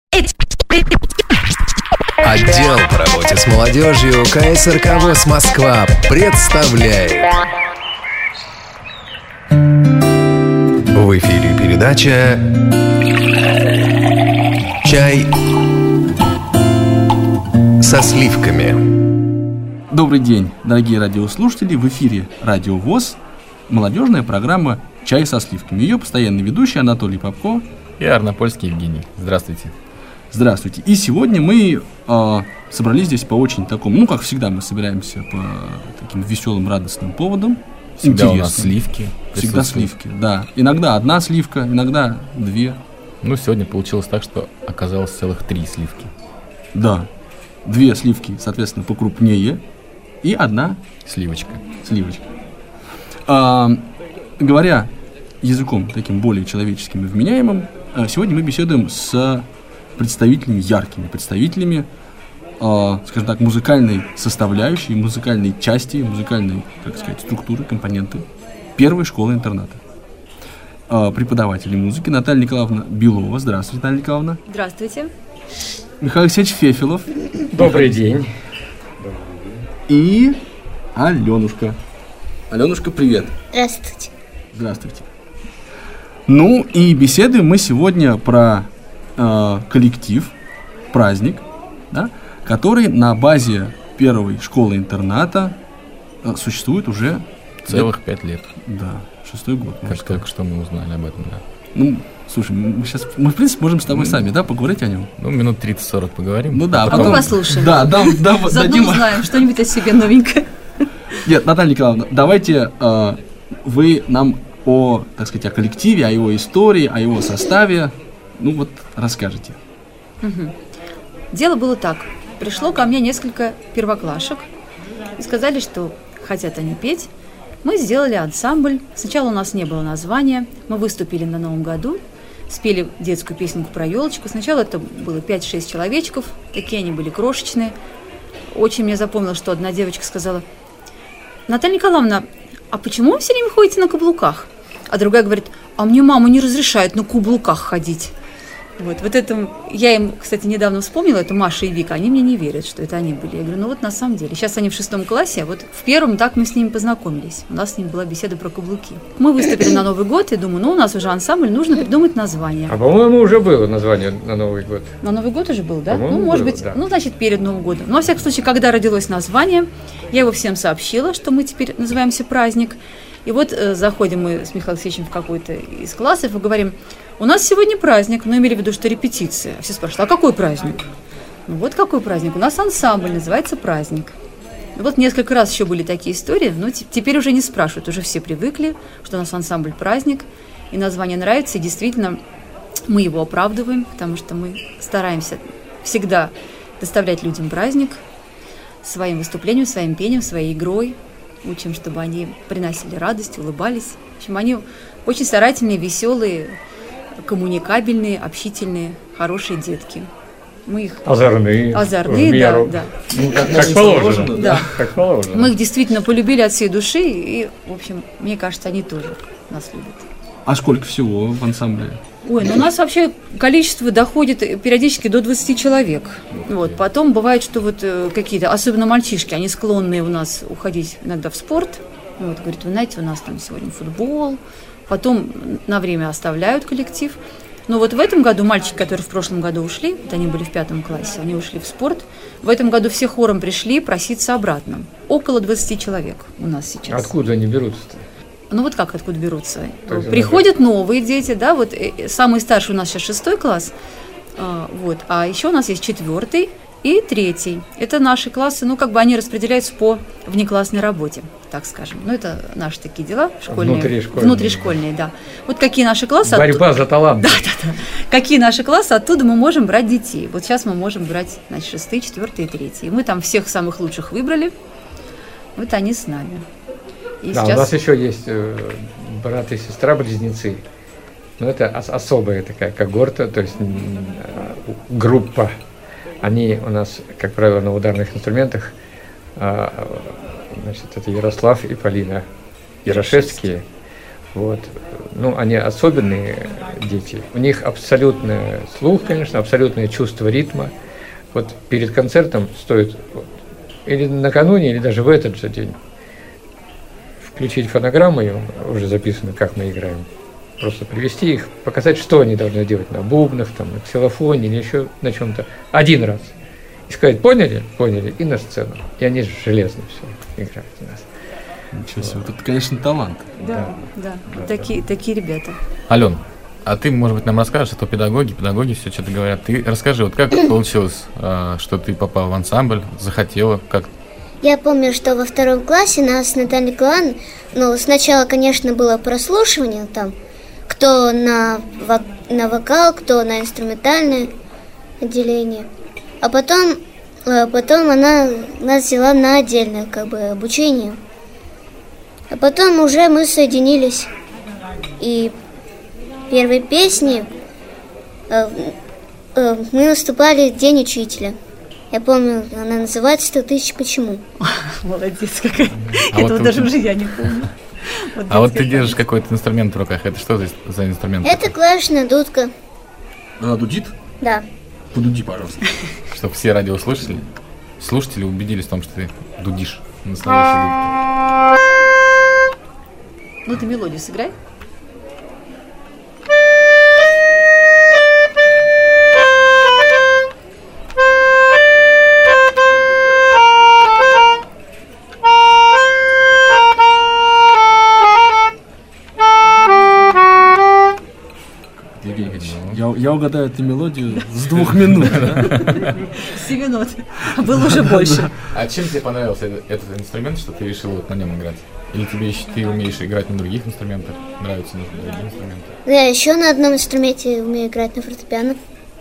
Отдел по работе с молодежью КСРК ВОС Москва представляет. В эфире передача «Чай со сливками». Добрый день, дорогие радиослушатели. В эфире Радио ВОС, молодежная программа «Чай со сливками». Ее постоянный ведущий Анатолий Попко и Арнопольский Евгений. Здравствуйте. Здравствуйте. И сегодня мы собрались здесь по очень такому, как всегда мы собираемся по таким веселым, радостным поводам. Всегда интересным. У нас сливки. Всегда сливки, да. Иногда одна сливка, иногда две. Сегодня получилось так, что оказалось целых 3 сливки. Да. 2 сливки, соответственно, покрупнее и одна сливочка. Говоря языком таким более человеческим и вменяемым, сегодня мы беседуем с яркими представителями, скажем так, музыкальной составляющей, музыкальной части, музыкальной, структуры, компоненты первой школы-интерната. Преподаватели музыки Наталья Николаевна Белова. Здравствуйте, Наталья Николаевна. Здравствуйте. Михаил Алексеевич Фефелов. Добрый день. И Аленушка. Аленушка, привет. Здравствуйте. И беседуем мы сегодня про коллектив, праздник, да, который на базе первой школы-интерната существует уже целых 5 лет. Да, 6-й год. Как только что мы узнали об этом, да. Слушай, мы в принципе, можем с тобой сами, поговорить о нем. Минут 30-40 поговорим. Потом послушаем. Да, заодно узнаем что-нибудь о себе новенькое. Нет, Наталья Николаевна, давайте вы нам о коллективе, о его истории, о его составе, расскажите. Дело было так. Пришло ко мне несколько первоклашек и сказали, что хотят они петь. Мы сделали ансамбль. Сначала у нас не было названия. Мы выступили на Новом году, спели детскую песенку про елочку. Сначала это было 5-6 человечков. Такие они были крошечные. Очень мне запомнилось, что одна девочка сказала: Наталья Николаевна, а почему вы все время ходите на каблуках? А другая говорит: а мне мама не разрешает на каблуках ходить. Вот это я им, кстати, недавно вспомнила, это Маша и Вика, они мне не верят, что это они были. Я говорю, на самом деле. Сейчас они в 6 классе, а в 1 так мы с ними познакомились. У нас с ними была беседа про каблуки. Мы выступили на Новый год, и думаю, у нас уже ансамбль, нужно придумать название. А по-моему, уже было название на Новый год. На Новый год уже был, да? По-моему, может было, быть, да. Значит, перед Новым годом. Во всяком случае, когда родилось название, я его всем сообщила, что мы теперь называемся «Праздник». И заходим мы с Михаилом Алексеевичем в какой-то из классов и говорим: у нас сегодня праздник, имели в виду, что репетиция. Все спрашивают: а какой праздник? Какой праздник? У нас ансамбль, называется «Праздник». Несколько раз еще были такие истории, но теперь уже не спрашивают, уже все привыкли, что у нас ансамбль «Праздник», и название нравится, и действительно мы его оправдываем, потому что мы стараемся всегда доставлять людям праздник своим выступлением, своим пением, своей игрой. Учим, чтобы они приносили радость, улыбались. В общем, они очень старательные, веселые, коммуникабельные, общительные, хорошие детки. Мы их... Озорные, в меру. Да. Как положено. Да. Как положено. Мы их действительно полюбили от всей души, и, в общем, мне кажется, они тоже нас любят. А сколько всего в ансамбле? У нас вообще количество доходит периодически до 20 человек. Потом бывает, что какие-то, особенно мальчишки, они склонны у нас уходить иногда в спорт. Говорят, вы знаете, у нас там сегодня футбол. Потом на время оставляют коллектив. Но в этом году мальчики, которые в прошлом году ушли, они были в 5 классе, они ушли в спорт. В этом году все хором пришли проситься обратно. Около 20 человек у нас сейчас. Откуда они берутся-то? Как откуда берутся? Приходят новые дети, да, самый старший у нас сейчас 6 класс, а еще у нас есть 4 и 3. Это наши классы, они распределяются по внеклассной работе, так скажем. Это наши такие дела школьные. Внутришкольные, да. Какие наши классы... Борьба за талант. Да. Какие наши классы, оттуда мы можем брать детей. Сейчас мы можем брать, 6, 4 и 3. И мы там всех самых лучших выбрали, они с нами. И да, сейчас... у нас еще есть брат и сестра-близнецы. Это особая такая когорта, то есть группа. Они у нас, как правило, на ударных инструментах. Это Ярослав и Полина Ярошевские. они особенные дети. У них абсолютный слух, конечно, абсолютное чувство ритма. Вот перед концертом стоит или накануне, или даже в этот же день включить фонограмму, уже записано, как мы играем. Просто привести их, показать, что они должны делать на бубнах, там, на ксилофоне или еще на чем-то. один раз. И сказать, поняли? Поняли. И на сцену. И они же железно все играют у нас. Ничего себе, вот это, конечно, талант. Да. Вот такие ребята. Ален, а ты, может быть, нам расскажешь, а то педагоги все что-то говорят. Ты расскажи, вот как получилось, что ты попал в ансамбль, захотела, как? Я помню, что во 2 классе нас Наталья Николаевна, сначала, конечно, было прослушивание, там, кто на вокал, кто на инструментальное отделение. А потом она нас взяла на отдельное, обучение. А потом уже мы соединились. И первой песни мы выступали в День учителя. Я помню, она называется «100 тысяч почему». Молодец какая. А Этого вот даже уже я не помню. Вот ты держишь какой-то инструмент в руках. Это что за инструмент? Это клавишная дудка. Она дудит? Да. Подуди, пожалуйста. Чтобы все слушатели убедились в том, что ты дудишь. Настоящий Ты мелодию сыграй. Я угадаю эту мелодию с 2 минут, да? 7 минут. А было уже больше. А чем тебе понравился этот инструмент, что ты решил на нем играть? Или ты умеешь играть на других инструментах? Нравятся другие инструменты? Я еще на одном инструменте умею играть на фортепиано.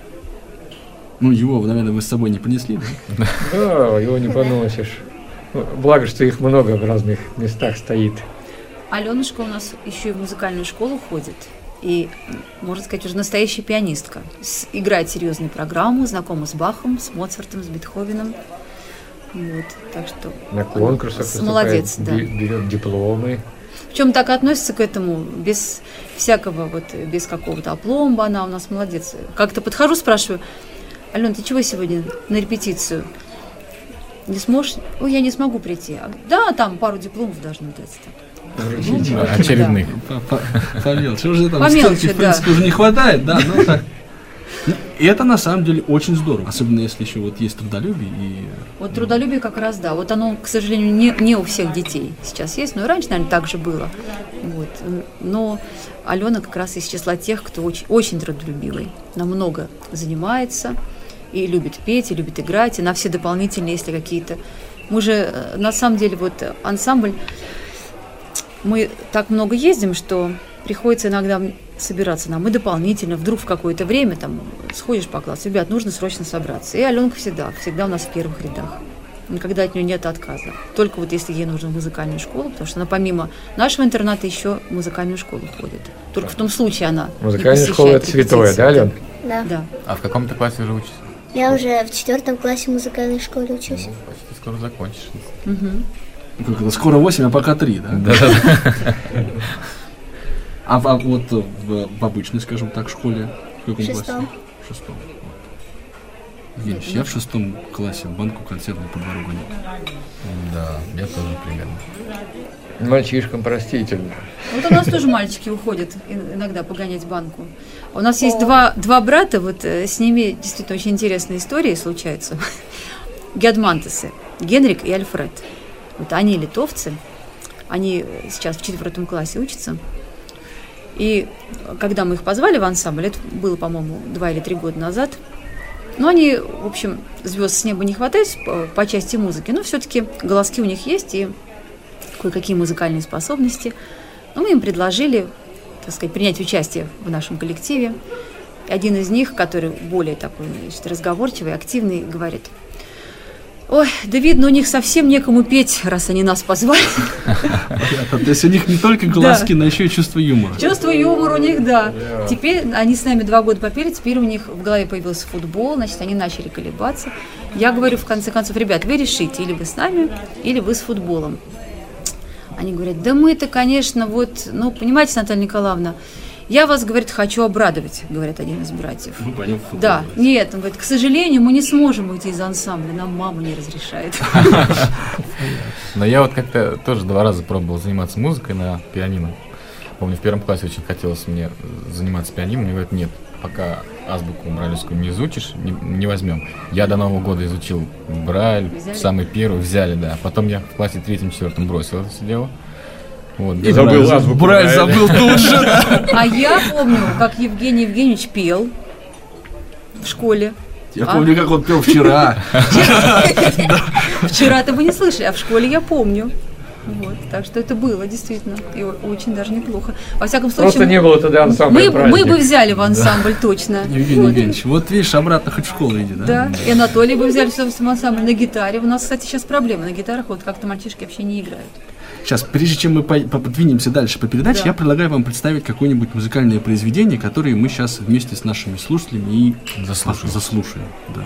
Его, наверное, вы с собой не принесли, да? Да, его не поносишь. Благо, что их много в разных местах стоит. Аленушка у нас еще и в музыкальную школу ходит. И, можно сказать, уже настоящая пианистка. Играет серьезную программу, знакома с Бахом, с Моцартом, с Бетховеном. Так что на конкурсах молодец, да. Берет дипломы. Причем так относится к этому без всякого, без какого-то опломба. Она у нас молодец. Как-то подхожу, спрашиваю: Ален, ты чего сегодня на репетицию? Не сможешь? Ой, я не смогу прийти. Да, там пару дипломов должны дать. Очередных. По мелочи. Уже там стенки, в принципе, уже не хватает, да, но так. И это на самом деле очень здорово. Особенно если еще есть трудолюбие. Трудолюбие как раз, да. Оно, к сожалению, не у всех детей сейчас есть, но и раньше, наверное, так же было. Но Алена как раз из числа тех, кто очень, очень трудолюбивый. Она много занимается и любит петь, и любит играть, и на все дополнительные, если какие-то. Мы же, на самом деле, ансамбль, мы так много ездим, что приходится иногда собираться нам и дополнительно, вдруг в какое-то время там сходишь по классу, ребят, нужно срочно собраться. И Аленка всегда у нас в первых рядах. Никогда от нее нет отказа. Только если ей нужно в музыкальную школу, потому что она помимо нашего интерната еще в музыкальную школу ходит. Только в том случае она музыкальная школа — это святое, да, Ален? Да. А в каком ты классе уже учишься? Я уже в 4 классе в музыкальной школе учусь. Почти скоро закончишь. Скоро 8, а пока 3, да? Да. А в обычной, скажем так, школе в каком классе? В 6. Видишь, я в 6 классе в банку консервную по двору гонял. Да, я тоже примерно. Мальчишкам простительно. У нас тоже мальчики уходят иногда погонять банку. У нас есть два брата, с ними действительно очень интересные истории случаются. Геодмантесы, Генрик и Альфред. Они литовцы, они сейчас в 4 классе учатся. И когда мы их позвали в ансамбль, это было, по-моему, 2 или 3 года назад, но они, в общем, звезд с неба не хватает по части музыки, но все-таки голоски у них есть и кое-какие музыкальные способности. Но мы им предложили, так сказать, принять участие в нашем коллективе. И один из них, который более такой, разговорчивый, активный, говорит: ой, да видно, у них совсем некому петь, раз они нас позвали. То есть у них не только голоски, но еще и чувство юмора. Чувство юмора у них, да. Теперь они с нами 2 года попели, теперь у них в голове появился футбол, значит, они начали колебаться. Я говорю, в конце концов: ребят, вы решите, или вы с нами, или вы с футболом. Они говорят, да мы-то, конечно, вот, ну, понимаете, Наталья Николаевна, я вас, говорит, хочу обрадовать, говорит один из братьев. Мы пойдем в футбол. Да, нет, он говорит, к сожалению, мы не сможем уйти из ансамбля, нам мама не разрешает. Но я вот как-то тоже 2 раза пробовал заниматься музыкой на пианино. Помню, в 1 классе очень хотелось мне заниматься пианино, мне говорят, нет, пока азбуку брайлевскую не изучишь, не возьмем. Я до Нового года изучил Брайль, Взяли? самый первый, взяли, да. Потом я в классе 3-4 бросил это все дело. Вот, И забыл азбуку Брайль забыл тут же. А я помню, как Евгений Евгеньевич пел в школе. Я помню, как он пел вчера. Вчера-то вы не слышали, а в школе я помню. Вот, так что это было действительно и очень даже неплохо. Во всяком случае, Просто не было тогда ансамбля мы бы взяли в ансамбль точно. Евгений Евгеньевич, вот видишь, обратно хоть в школу иди, да? Да, и Анатолий бы взяли в ансамбль на гитаре. У нас, кстати, сейчас проблема. На гитарах вот как-то мальчишки вообще не играют. Сейчас, прежде чем мы подвинемся дальше по передаче, Да. я предлагаю вам представить какое-нибудь музыкальное произведение, которое мы сейчас вместе с нашими слушателями и заслушаем.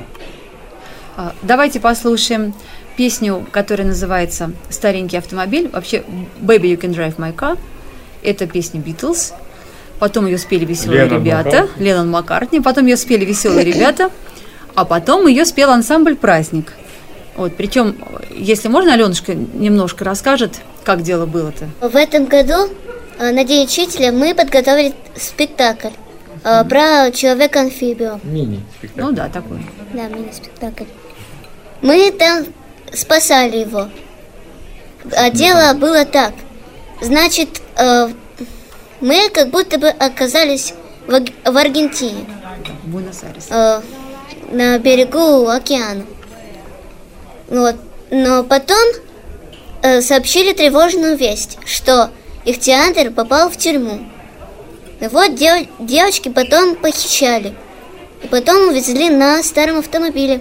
Да. Давайте послушаем песню, которая называется «Старенький автомобиль». Вообще, «Baby, you can drive my car». Это песня «Битлз». Потом ее спели «Веселые ребята». Леннон Маккартни. Потом ее спели «Веселые ребята». А потом ее спел ансамбль «Праздник». Вот, причем, если можно, Аленушка немножко расскажет, как дело было-то. В этом году на День учителя мы подготовили спектакль про человека-амфибию. Мини-спектакль. Ну да, такой. Да, мини-спектакль. Мы там спасали его. А дело было так. Значит, мы как будто бы оказались в Аргентине, Буэнос-Айрес. на берегу океана. Вот. Но потом сообщили тревожную весть, что Ихтиандр попал в тюрьму. И вот девочки потом похищали. И потом увезли на старом автомобиле.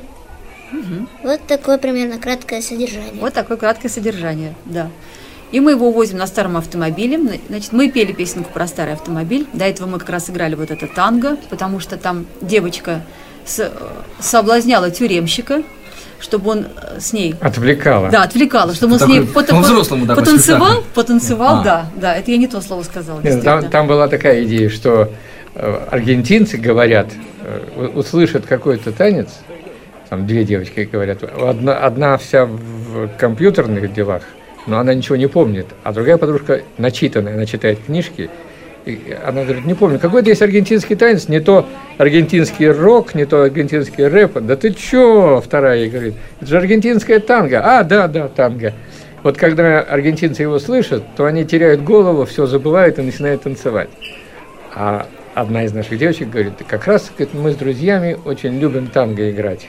Вот такое примерно краткое содержание. Вот такое краткое содержание, да. И мы его увозим на старом автомобиле. Значит, мы пели песенку про старый автомобиль. До этого мы как раз играли вот это танго, потому что там девочка соблазняла тюремщика, чтобы он с ней... Отвлекала. Да, отвлекала, чтобы он с Такой ней по-взрослому такой потанцевал, да, это я не то слово сказала. Нет, действительно. там была такая идея, что аргентинцы говорят, услышат какой-то танец, там 2 девочки говорят, одна вся в компьютерных делах, но она ничего не помнит, а другая подружка начитанная, она читает книжки, и она говорит, не помню, какой-то есть аргентинский танец, не то аргентинский рок, не то аргентинский рэп. Да ты чё? Вторая ей говорит, это же аргентинская танго. А, да, танго. Вот когда аргентинцы его слышат, то они теряют голову, все забывают и начинают танцевать. А одна из наших девочек говорит, как раз говорит, мы с друзьями очень любим танго играть.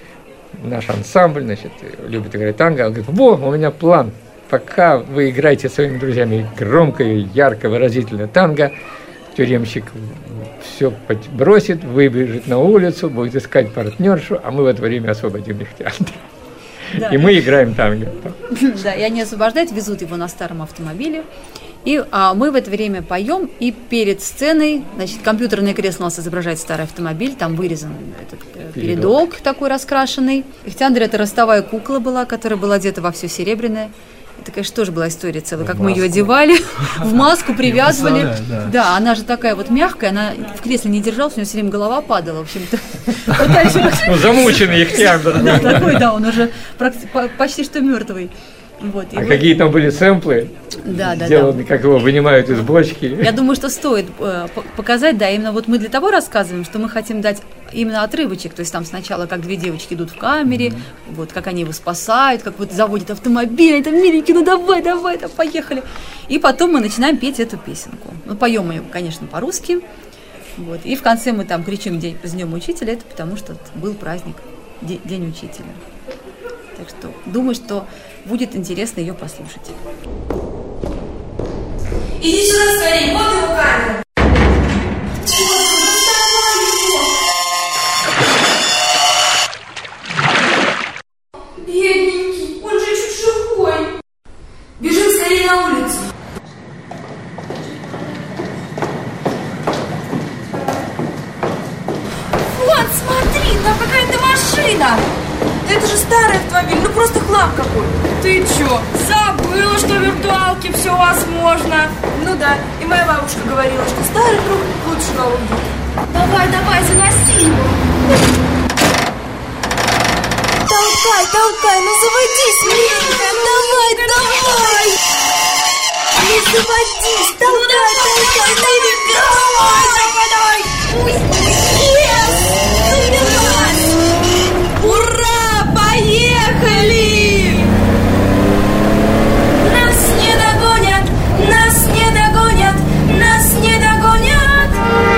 Наш ансамбль, значит, любит играть танго. Она говорит, у меня план. Пока вы играете со своими друзьями громко и ярко, выразительно танго, тюремщик все бросит, выбежит на улицу, будет искать партнершу, а мы в это время освободим их театр. Да. И мы играем танго. Да, и они освобождают, везут его на старом автомобиле. И мы в это время поем, и перед сценой, значит, компьютерное кресло у нас изображает старый автомобиль, там вырезан этот передок такой раскрашенный. Ихтиандр — это ростовая кукла была, которая была одета во все серебряное. Это, конечно, тоже была история целая, как мы ее одевали, в маску привязывали. Да, она же такая вот мягкая, она в кресле не держалась, у нее все время голова падала, в общем-то. Замученный Ихтиандр. Да, такой, да, он уже почти что мертвый. Вот, а какие там были сэмплы, сделаны, как его вынимают из бочки. Я думаю, что стоит показать, да, именно вот мы для того рассказываем, что мы хотим дать именно отрывочек, то есть там сначала, как 2 девочки идут в камере, вот, как они его спасают, как вот заводят автомобиль, это миленький, ну давай, там, поехали. И потом мы начинаем петь эту песенку. Ну, поем мы ее, конечно, по-русски, вот, и в конце мы там кричим с Днем Учителя, это потому что был праздник, День Учителя. Так что думаю, что будет интересно ее послушать. Иди сюда скорее, вот его камера. Бедненький, он же чуть живой. Бежим скорее на улицу. Вот, смотри, там какая-то машина. Да это же старый автомобиль, ну просто хлам какой. Ты чё, забыла, что в виртуалке все возможно? Ну да, и моя бабушка говорила, что старый друг лучше новых друг. Давай, давай, заноси его. Толкай, ну заводись, миленькая, давай. Не заводись, толкай, давай. Yes! Ура, поехали! Нас не догонят, нас не догонят, нас не догонят.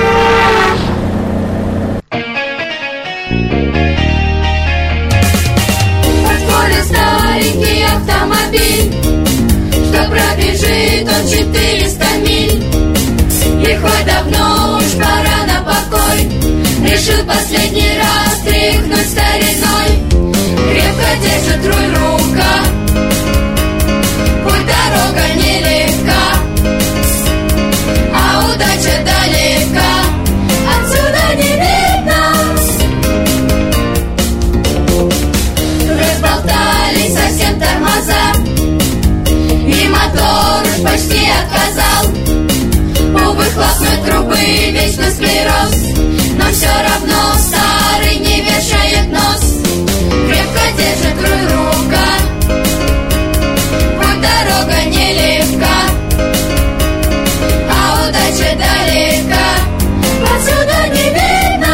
Более старенький автомобиль, что пробежит он 400 миль. И хоть давно уж пора на покой, решил последний раз тряхнуть стариной. Крепко держит руль рука, хоть дорога нелегка, а удача далека, отсюда не видно. Разболтались совсем тормоза, и мотор уж почти отказал. У выхлопной трубы вечно склероз, но все равно старый не вешает нос. Крепко держит руль рука, хоть дорога нелегка, а удача далека, отсюда не видно.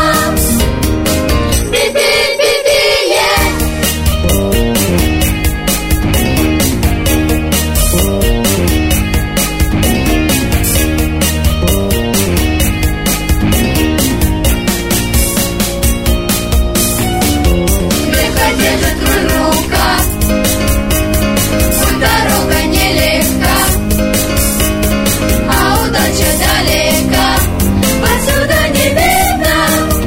Би-би-би-би-е. Крепко держит руль рука, хоть дорога нелегка, а удача далека, отсюда не видно.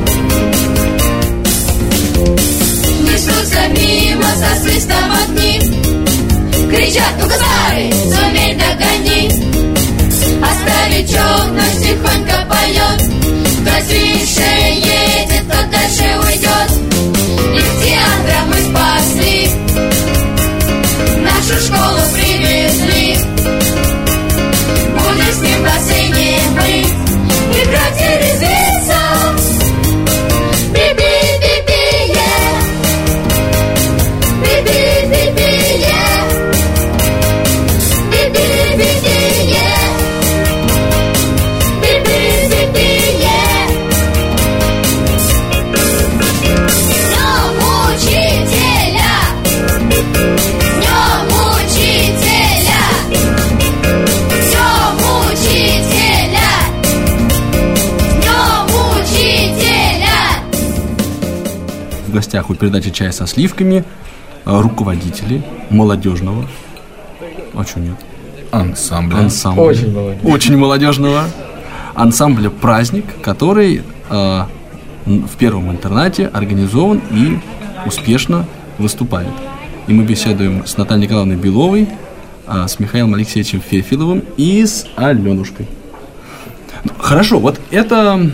Несутся мимо со свистом огни, кричат: ну-ка, старый, сумей догони. А старичок наш тихонько поет: кто тише едет, тот дальше уйдет. Из театра мы спасли, нашу школу привезли. Будем с ним в бассейне мы играть и резвиться. Би-би-би-би-е. Би-би-би-би-е. Би-би-би-би-е. Би-би-би-би-е. Днем учителя! Днем учителя! Днем учителя! Днем учителя! В гостях у передачи «Чай со сливками» руководители молодежного, а что нет? Ансамбля. Очень молодежь. Очень молодежного ансамбля «Праздник», который в первом интернате организован и успешно выступает. И мы беседуем с Натальей Николаевной Беловой, с Михаилом Алексеевичем Фефиловым и с Аленушкой. Хорошо, вот это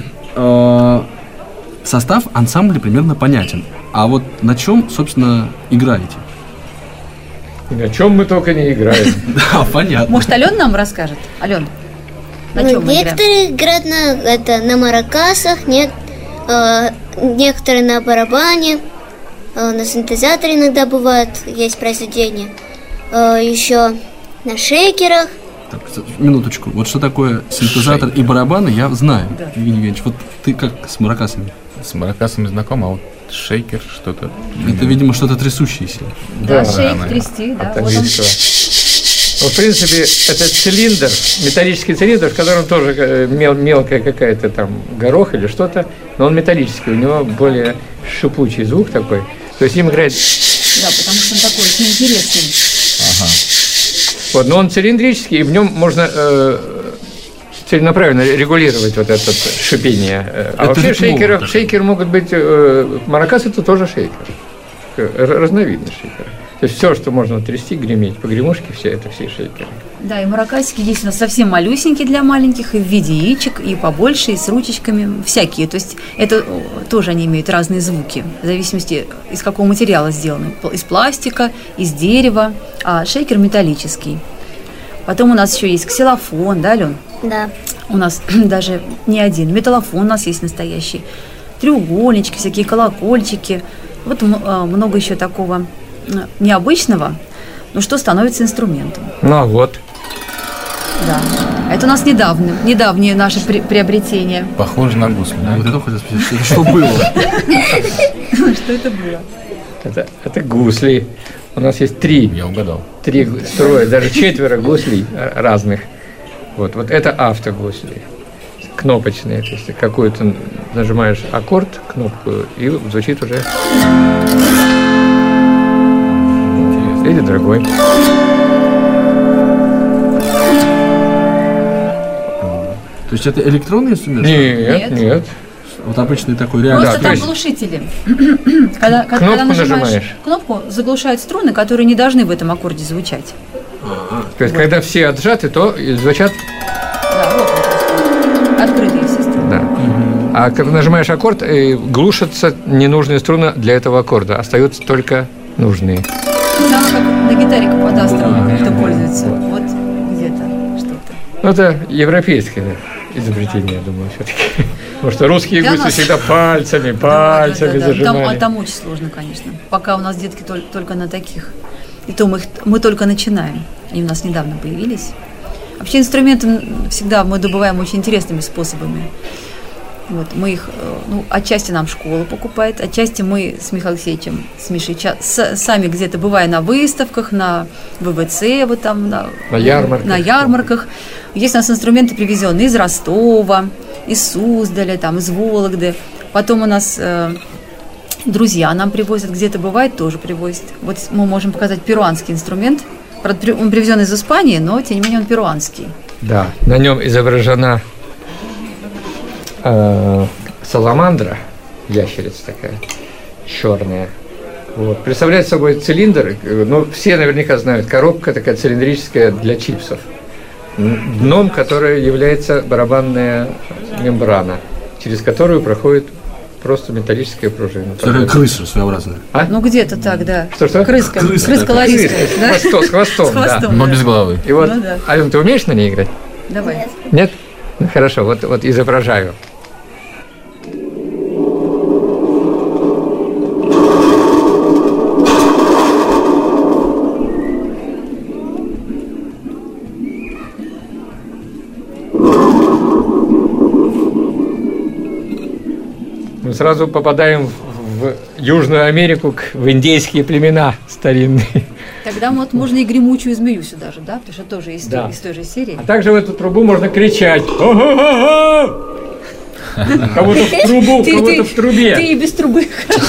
состав ансамбля примерно понятен. А вот на чем, собственно, играете? И на чем мы только не играем. Да, понятно. Может, Алена нам расскажет? Ален, на Ну, чем мы играем? некоторые играют на маракасах, некоторые на барабане, на синтезаторе иногда бывают, есть произведения. Еще на шейкерах. Так, минуточку. Вот что такое синтезатор и барабаны, я знаю. Евгений Евгеньевич, вот ты как с маракасами? С маракасами знаком, а вот шейкер что-то. Это, видимо, что-то трясущееся. Да, шейк наверное. трясти, да. От Вот он. английского. Ну, в принципе, это цилиндр, металлический цилиндр, в котором тоже мелкая какая-то там горох или что-то, но он металлический, у него более шипучий звук такой. То есть им играет... Да, потому что он такой очень интересный. Вот, но он цилиндрический, и в нем можно целенаправленно регулировать вот это шипение. А Это вообще ритмово шейкеры могут быть... маракас – это тоже шейкер. Разновидность шейкера. То есть все, что можно трясти, греметь, погремушки, все это все шейкеры. Да, и маракасики есть у нас совсем малюсенькие для маленьких, и в виде яичек, и побольше, и с ручечками, всякие. То есть это тоже они имеют разные звуки, в зависимости, из какого материала сделаны. Из пластика, из дерева, а шейкер металлический. Потом у нас еще есть ксилофон, да, Ален? Да. У нас даже не один. Металлофон у нас есть настоящий. Треугольнички, всякие колокольчики. Вот много еще такого необычного, но что становится инструментом. Ну вот. Да. Это у нас недавнее наше приобретение. Похоже на гусли. Вот это хотел спросить, это что было? Что это было? Это гусли. У нас есть 3. Я угадал. 3, даже 4 гуслей разных. Вот это автогусли. Кнопочные. То есть какую-то нажимаешь аккорд, кнопку, и звучит уже. Или другой. То есть это электронный инструмент? Нет. Вот обычный такой реально. Просто Да, там то есть глушители. Когда кнопку нажимаешь. кнопку, заглушают струны, которые не должны в этом аккорде звучать. То есть когда все отжаты, то звучат. Да, вот он. Открытые все струны. Да. А когда нажимаешь аккорд, глушатся ненужные струны для этого аккорда. Остаются только нужные. Самое как на гитаре каподастровыми кто пользуется. Вот где-то что-то. Ну, это европейское изобретение, я думаю, все-таки. Потому что русские Для гусли нас- всегда пальцами Да. зажимали. Там очень сложно, конечно. Пока у нас детки только на таких. И то мы только начинаем. Они у нас недавно появились. Вообще инструменты всегда мы добываем очень интересными способами. Вот, мы их, отчасти нам школа покупает, отчасти мы с Михаилом Алексеевичем, с Мишей, сами где-то бывая на выставках, на ВВЦ, вот там, на ярмарках. Есть у нас инструменты, привезенные из Ростова, из Суздаля, там, из Вологды. Потом у нас друзья нам привозят, где-то бывает, тоже привозят. Вот мы можем показать перуанский инструмент. Правда, он привезен из Испании, но, тем не менее, он перуанский. Да, на нем изображена саламандра, ящерица такая, черная. Вот. Представляет собой цилиндр, все наверняка знают, коробка такая цилиндрическая для чипсов, дном которой является барабанная мембрана, через которую проходит просто металлическая пружина. Такая крыса своеобразная. А? Где-то так, да. Что? Крыска Крыска ларистая, да? С хвостом, С хвостом. Но без головы. И вот, Да. Ален, ты умеешь на ней играть? Давай. Нет? Ну, хорошо, вот изображаю. Мы сразу попадаем в Южную Америку, в индейские племена старинные. Тогда вот можно и гремучую змею сюда же, да? Потому что тоже из, Да. из той же серии. А также в эту трубу можно кричать. Ого-го-го! Кого-то в трубу, кого-то в трубе. Ты и без трубы.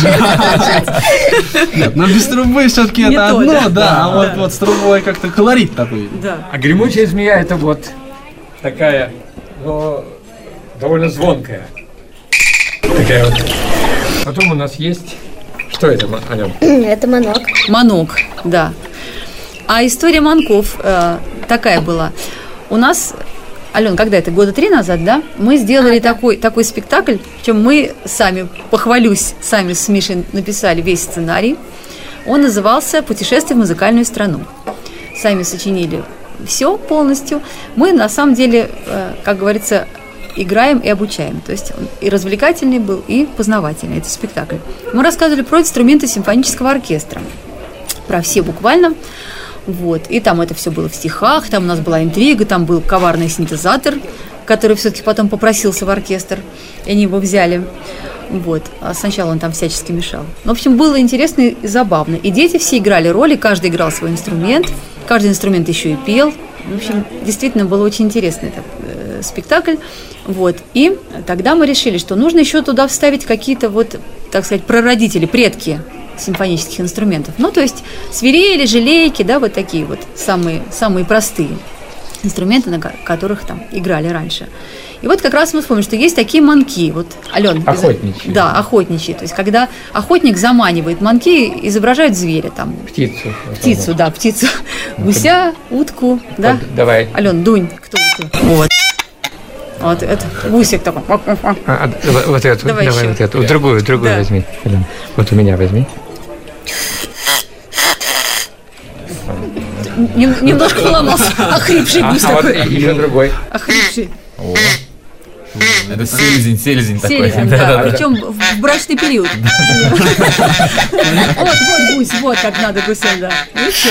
Нет, но без трубы все-таки Не это то, одно, да? да, а Да. вот с трубой как-то колорит такой. Да. А гремучая змея это вот такая, довольно звонкая. Такая вот. Потом у нас есть... Что это, Алён? Это манок. Манок, да. А история манков такая была. У нас, Ален, когда это, 3 года назад, да, мы сделали такой спектакль, причем мы сами, похвалюсь, сами с Мишей написали весь сценарий. Он назывался «Путешествие в музыкальную страну». Сами сочинили все полностью. Мы, на самом деле, как говорится, играем и обучаем. То есть он и развлекательный был, и познавательный, это спектакль. Мы рассказывали про инструменты симфонического оркестра. Про все буквально. Вот. И там это все было в стихах, там у нас была интрига, там был коварный синтезатор, который все-таки потом попросился в оркестр, и они его взяли. Вот. А сначала он там всячески мешал. В общем, было интересно и забавно. И дети все играли роли, каждый играл свой инструмент, каждый инструмент еще и пел. В общем, действительно, был очень интересный спектакль. Вот. И тогда мы решили, что нужно еще туда вставить какие-то, вот, так сказать, прародители, предки симфонических инструментов. Ну, то есть свирели, желейки, да, вот такие вот, самые простые. инструменты, на которых там играли раньше. И вот как раз мы вспомним, что есть такие манки. Вот, Алён, Охотничьи. Да, охотничьи. То есть, когда охотник заманивает, манки изображают зверя там. Птицу. Птицу. Гуся, утку, да? Давай. Алён, дунь. Кто это? Вот это гусик такой. Вот эту. Давай Давай еще. вот эту. Другую Да. возьми. Алён. Вот у меня возьми. Немножко поломался. Охрипший гусь А вот такой. еще другой. Охрипший. О, это селезень такой. Селезень, да. Причем в брачный период. Вот гусь, вот как надо гусем, да. Видите?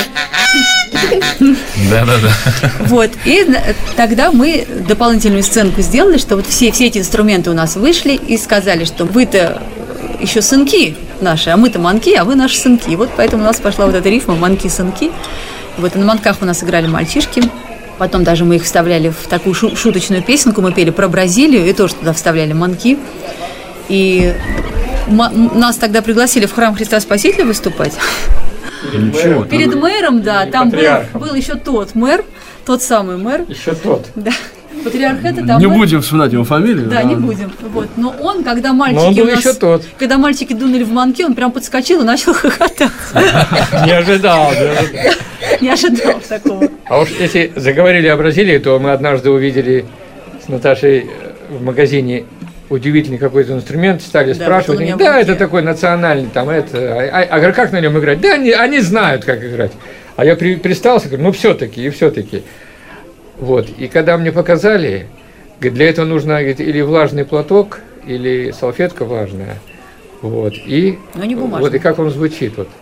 Да. Вот. И тогда мы дополнительную сценку сделали, что вот все эти инструменты у нас вышли и сказали, что вы-то еще сынки наши, а мы-то манки, а вы наши сынки. И вот поэтому у нас пошла вот эта рифма «манки-сынки». Вот и на манках у нас играли мальчишки. Потом даже мы их вставляли в такую шуточную песенку. Мы пели про Бразилию и тоже туда вставляли манки. И нас тогда пригласили в храм Христа Спасителя выступать. Ничего. Перед мэром, да, И там патриархом. был еще тот мэр, тот самый мэр. Еще тот. Да. Патриарх это там. Не мэр. будем вспоминать его фамилию. Да, не будем. Вот. Но он, когда мальчики Но он был у нас, еще тот. когда мальчики дунули в манки, он прям подскочил и начал хохотать. Не ожидал. Не ожидал такого. А уж если заговорили о Бразилии, то мы однажды увидели с Наташей в магазине удивительный какой-то инструмент, стали Да, спрашивать, вот он у меня да, в руке. это такой национальный, там это, а говорю, как на нем играть? Да, они знают, как играть. А я пристался, говорю, ну все-таки, и все-таки. Вот, и когда мне показали, говорит, для этого нужно, говорит, или влажный платок, или салфетка влажная, вот, и Но не бумажный. вот, и как он звучит, вот.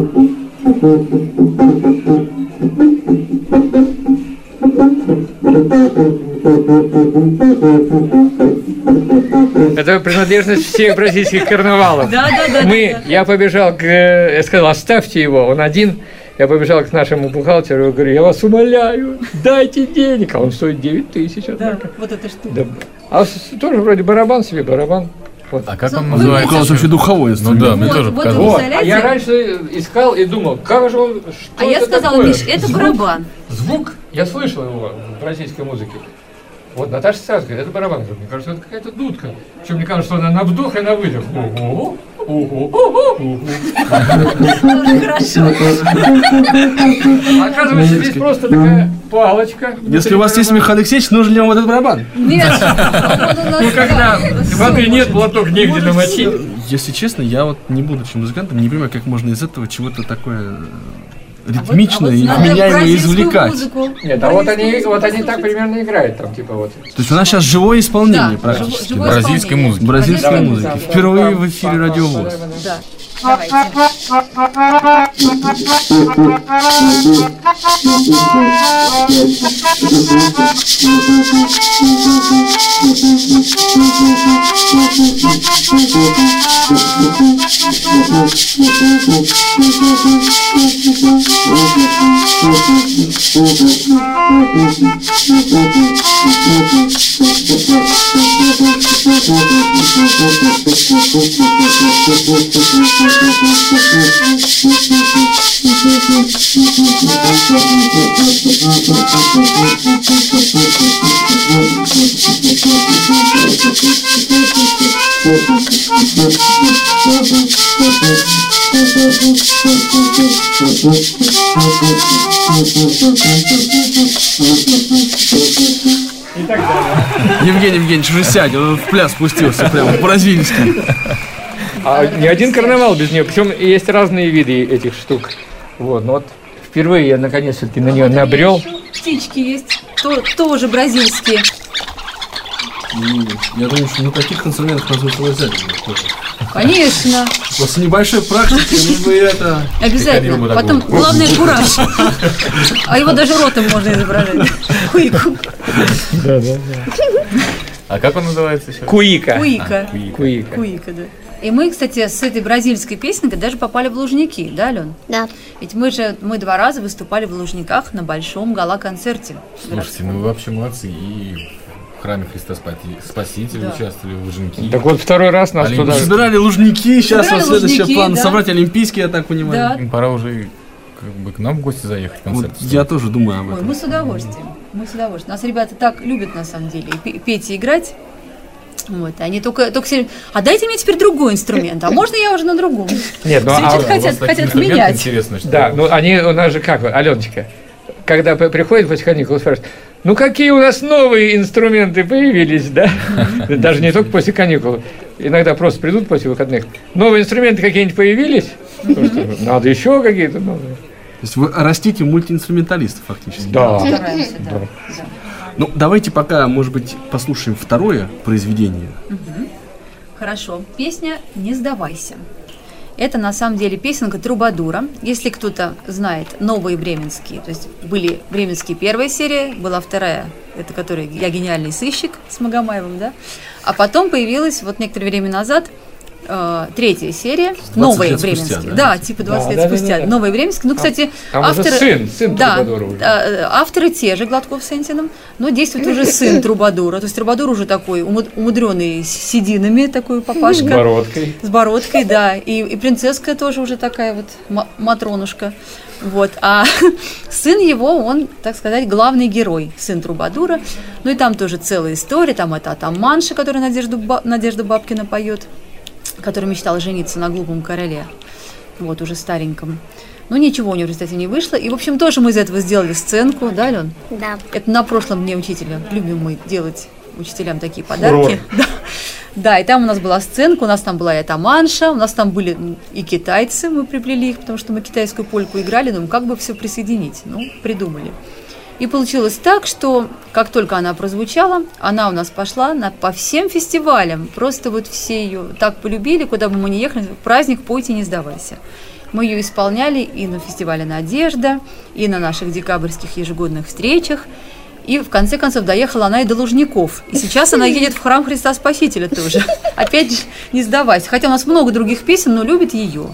Это принадлежность всех бразильских карнавалов. Да. Я побежал я сказал, оставьте его, он один. Я побежал к нашему бухгалтеру и говорю, я вас умоляю, дайте денег. А он стоит 9 тысяч, Да, однако. вот эта штука. Да. А тоже вроде барабан себе, барабан. Вот. А как он Вы называется? У нас вообще духовой Ну инструмент. да, мне Вот, тоже вот показалось. Вот. представляете? А я раньше искал и думал, как же он, что А я это сказала, такое? Миш, это барабан. Звук, я слышал его в бразильской музыке. Вот Наташа сразу говорит, это барабан. Я говорю, мне кажется, это какая-то дудка. Причем мне кажется, что она на вдох и на выдох. Ого, ого, ого. Тоже хорошо. Оказывается, здесь просто такая палочка. Если у вас есть Михаил Алексеевич, нужен ли вам вот этот барабан? Нет, он у нас, Ну, когда да, воды всё, нет, платок негде намочить. Если честно, я вот не будучи музыкантом, не понимаю, как можно из этого чего-то такое ритмичное и надо вменяемое бразильскую извлекать. музыку. Нет, а вот они так примерно играют там, типа вот. То есть у нас сейчас живое исполнение Да, практически. живое Бразильской исполнение. музыки. Бразильской Давай, музыки. да, Впервые да, в эфире да, Радио да, ВОС. Да. Давайте. Евгений Евгеньевич, уже сядь, он в пляс спустился прямо бразильский. А ни один карнавал без нее. Причем есть разные виды этих штук. Вот, ну вот впервые я наконец все-таки на нее Вот у меня набрел. еще птички есть, тоже бразильские. Я думаю, что на таких инструментах нужно взять. Конечно, После небольшой практики мы бы это... обязательно. Ходил бы Потом такой. главное кураж. А его даже ротом можно изображать. Хуйку. А как он называется еще? Куика. Куика. Куика. Куика, да. И мы, кстати, с этой бразильской песенкой даже попали в Лужники, да, Ален? Да. Ведь мы 2 раза выступали в Лужниках на большом гала-концерте. Слушайте, ну вы вообще молодцы. И в храме Христа Спасителя Да. участвовали в Лужники. Так вот второй раз нас туда... Собирали лужники, сейчас Собирали вот следующий лужники, план да. собрать олимпийские, я так понимаю. Да. Им пора уже бы к нам в гости заехать, концерт. Вот я тоже думаю об Ой, этом. мы с удовольствием. Нас ребята так любят, на самом деле, петь и играть. Вот, они только все, а дайте мне теперь другой инструмент, а можно я уже на другом? Нет, хотят менять. Интересно, что... Да, ну они у нас же как, Аленочка, когда приходят после каникул, спрашивают, ну какие у нас новые инструменты появились, да? Даже не только после каникул. Иногда просто придут после выходных. Новые инструменты какие-нибудь появились? Надо еще какие-то новые. То есть вы растите мультиинструменталистов фактически. Да. Стараемся, да. Ну, давайте пока, может быть, послушаем второе произведение. Хорошо. Песня «Не сдавайся». Это на самом деле песенка Трубадура. Если кто-то знает новые бременские, то есть были бременские первая серия, была вторая, это которая «Я гениальный сыщик» с Магомаевым, да? А потом появилась вот некоторое время назад третья серия, новые бременские. Спустя, да, типа 20 лет спустя. Новые бременские. Ну, кстати, авторы... сын Трубадура уже. Авторы те же, Гладков с Энтиным, но действует уже сын Трубадура. То есть Трубадур уже такой умудренный, с сединами, такой папашка. С бородкой, да. И принцесска тоже уже такая вот матронушка. Вот. А сын его, он, так сказать, главный герой, сын Трубадура. Ну и там тоже целая история. Там это атаманша, которая Надежда Бабкина поет, который мечтал жениться на глупом короле, вот, уже стареньком. Но ничего у него в результате не вышло. И, в общем, тоже мы из этого сделали сценку, да, Ален? Да. Это на прошлом дне учителя. Любим мы делать учителям такие подарки. Да, и там у нас была сценка, у нас там была и атаманша, у нас там были и китайцы, мы приплели их, потому что мы китайскую польку играли, думаем, как бы все присоединить. Ну, придумали. И получилось так, что как только она прозвучала, она у нас пошла по всем фестивалям. Просто вот все ее так полюбили, куда бы мы ни ехали, праздник «Пойте, не сдавайся». Мы ее исполняли и на фестивале «Надежда», и на наших декабрьских ежегодных встречах. И в конце концов доехала она и до Лужников. И сейчас она едет в храм Христа Спасителя тоже. Опять же, не сдавайся. Хотя у нас много других песен, но любит ее.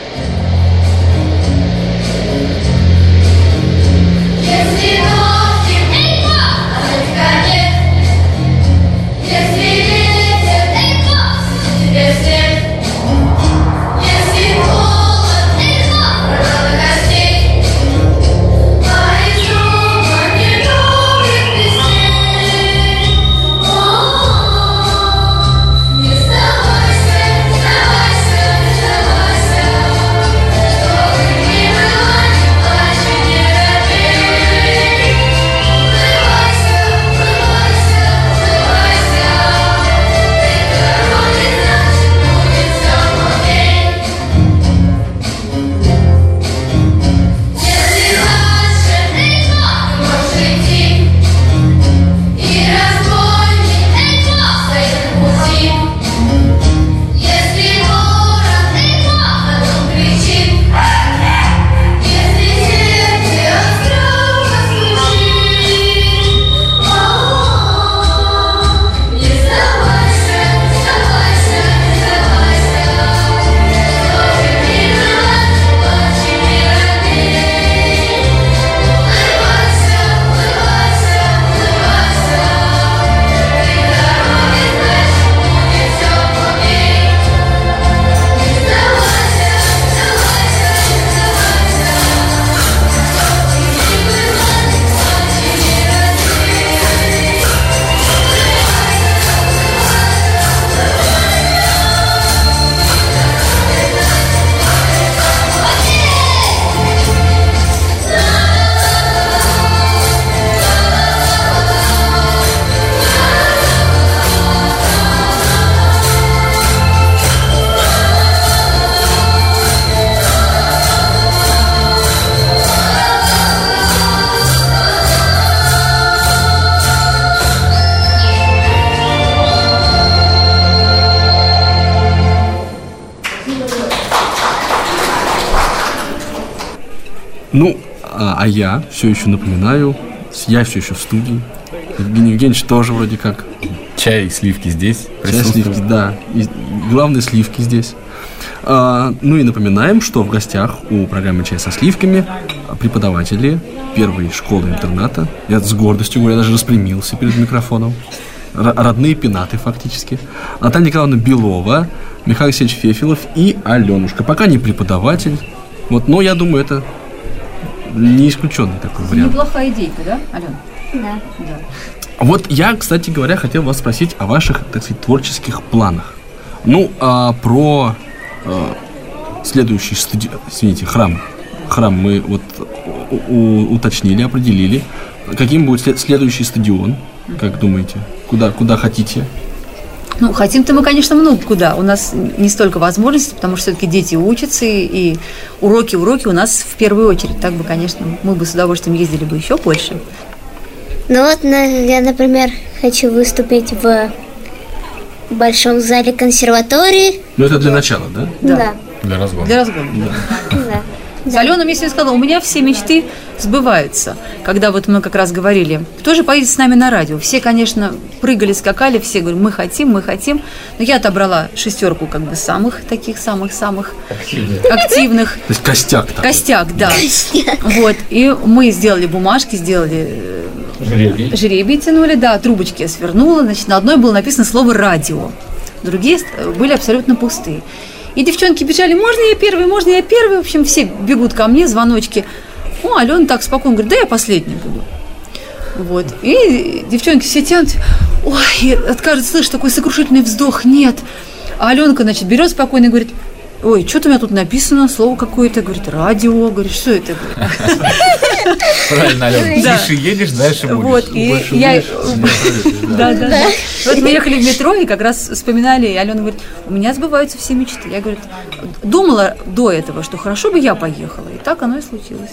Ну, а я все еще напоминаю, я все еще в студии. Евгений Евгеньевич тоже вроде как. Чай и сливки здесь. Чай, сливки, да. И главное, сливки здесь. Ну и напоминаем, что в гостях у программы «Чай со сливками» преподаватели первой школы-интерната. Я с гордостью говорю, я даже распрямился перед микрофоном. Родные пенаты фактически. Наталья Николаевна Белова, Михаил Алексеевич Фефилов и Аленушка. Пока не преподаватель. Вот, но я думаю, это не исключенный такой вариант. Неплохая идейка, да, Алена? Да. Да. Вот я, кстати говоря, хотел вас спросить о ваших, так сказать, творческих планах. Ну, про следующий храм. Храм мы вот уточнили, определили. Каким будет следующий стадион, как думаете? Куда хотите? Ну, хотим-то мы, конечно, много куда. У нас не столько возможностей, потому что все-таки дети учатся, и уроки у нас в первую очередь. Так бы, конечно, мы бы с удовольствием ездили бы еще больше. Ну вот, я, например, хочу выступить в большом зале консерватории. Ну, это для начала, да? Да. Для разгона. Для разгона. Да. С Аленой я сегодня сказала, у меня все мечты сбываются. Когда вот мы как раз говорили, кто же поедет с нами на радио? Все, конечно, прыгали, скакали, все говорят, мы хотим. Но я отобрала 6 как бы самых активных. То есть костяк такой. Костяк, да. Вот, и мы сделали бумажки, жребий тянули, да, трубочки я свернула, значит, на одной было написано слово «радио», другие были абсолютно пустые. И девчонки бежали, можно я первый, в общем, все бегут ко мне, звоночки. Алена так спокойно говорит, да я последняя буду. Вот, и девчонки все тянут, ой, откажется, слышишь, такой сокрушительный вздох, нет. А Аленка, значит, берет спокойно и говорит, ой, что-то у меня тут написано, слово какое-то, говорит, радио, говорит, что это? Правильно, Алена, тише едешь, дальше будешь. Вот, и я... Да. Вот мы ехали в метро и как раз вспоминали, и Алена говорит, у меня сбываются все мечты. Я, говорит, думала до этого, что хорошо бы я поехала, и так оно и случилось.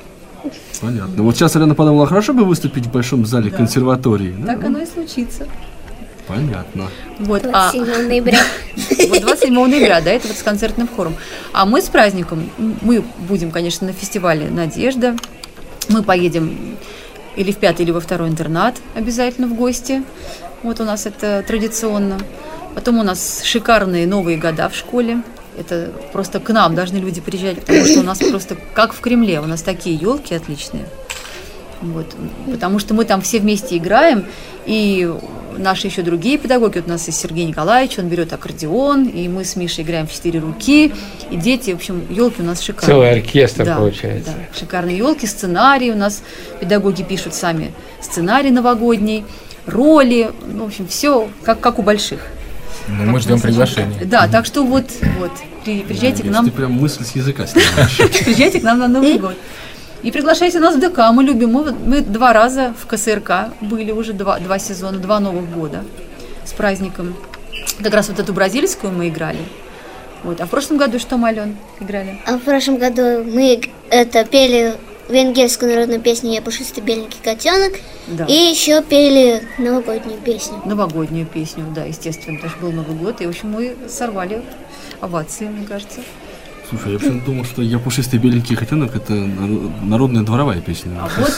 Понятно. Вот сейчас Алена подумала, хорошо бы выступить в большом зале консерватории. Так оно и случится. Понятно. Вот, 27 ноября. Вот 27 ноября, да, это вот с концертным хором. А мы с праздником, мы будем, конечно, на фестивале «Надежда». Мы поедем или в 5-й, или во 2-й интернат обязательно в гости. Вот у нас это традиционно. Потом у нас шикарные новые года в школе. Это просто к нам должны люди приезжать, потому что у нас просто как в Кремле. У нас такие елки отличные. Вот, потому что мы там все вместе играем, и наши еще другие педагоги, вот у нас есть Сергей Николаевич, он берет аккордеон, и мы с Мишей играем в 4 руки, и дети, в общем, елки у нас шикарные. Целый оркестр получается. Да, шикарные елки, сценарии у нас, педагоги пишут сами сценарий новогодний, роли, ну, в общем, все как у больших. Ну, мы ждем приглашения. Да, так что вот, приезжайте к нам. Ты прям мысль с языка снимаешь. Приезжайте к нам на Новый год. И приглашайте нас в ДК, мы любим. Мы 2 раза в КСРК были уже, 2 сезона, 2 Новых года с праздником. Как раз вот эту бразильскую мы играли. Вот. А в прошлом году что мы, Ален, играли? А в прошлом году мы пели венгерскую народную песню «Я пушистый беленький котенок», Да. и еще пели новогоднюю песню. Новогоднюю песню, да, естественно, потому что был Новый год. И, в общем, мы сорвали овации, мне кажется. Слушай, я почему-то думал, что «Я пушистый беленький котенок» — это народная дворовая песня. А вот